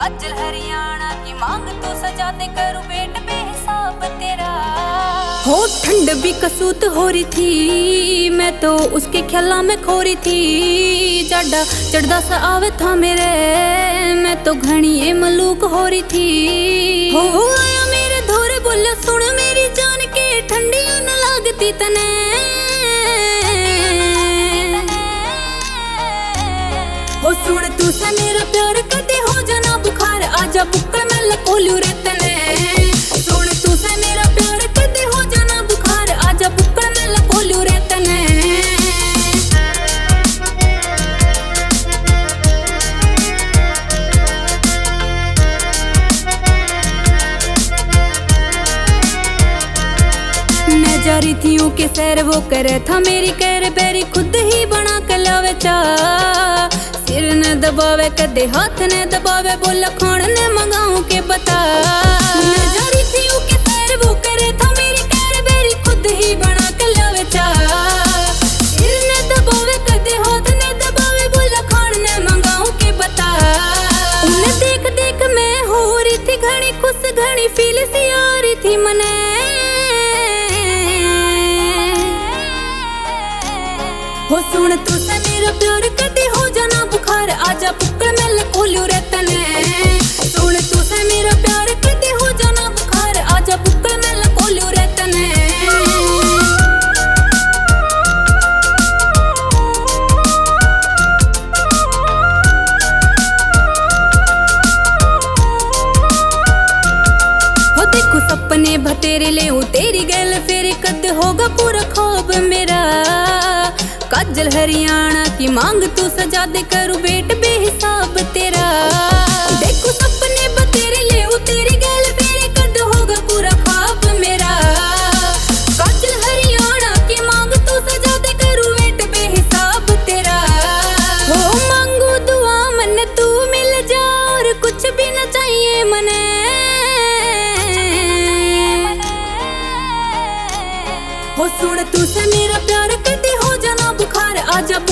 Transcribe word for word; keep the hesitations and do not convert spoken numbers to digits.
अज्जल हरियाणा की मांग तो सजा दे, करूं वेट बेहिसाब तेरा। हो ठंड भी कसूत हो रही थी, मैं तो उसके ख्याला में खो रही थी। जाडा चढ़दा सा आवे था मेरे, मैं तो घनी ये मलूक हो रही थी। हो आया मेरे धोरे बोले सुन मेरी जान के, ठंडी न लागती तने। हो सुन तू से मेरा प्यार कदे हो जाना बुखार, आजा बुक्कड़ में लकोलू रे तने। सुन तू से मेरा प्यार कदे हो जाना बुखार, आजा बुक्कड़ में लकोलू रे तने। मैं जा रही थी के सैर वो करे था मेरी कैर बैरी, खुद ही बना के लावे चा। सिर ने दबावे कदे हाथ ने दबावे, बोला खान ने मंगाऊं के बता। मैं जा रही थी के सैर वो करे था मेरी कैर बैरी, खुद ही बना के लावे चा। सिर ने दबावे कदे हाथ ने दबावे, बोला खान ने मंगाऊं के बता। उन्हें देख देख मैं हो रही थी घनी खुश, घनी फील सी आ रही थी मने। हो सुन तू से मेरा प्यार कदे हो जाना बुखार, आजा बुक्कड़ में लकोलू रे तने। सुन तू से मेरा प्यार कदे हो जाना बुखार, आजा बुक्कड़ में लकोलू रे तने। हो देखो सपने बतेरे ले तेरी गैल, फेरे कद होगा पूरा ख्वाब मेरा। काजल हरियाणा की मांग तू सजा दे, करूं वेट बेहिसाब तेरा। देखो सपने बतेरे ले तेरी गैल, फेरे कद होगा पूरा ख्वाब मेरा। काजल हरियाणा की मांग तू सजा दे, करूं वेट बेहिसाब तेरा। हो मांगू दुआ मन तू मिल जा, और कुछ भी न चाहिए मने। हो सुन तू से मेरा प्यार कदे हो जाना बुखार, आजा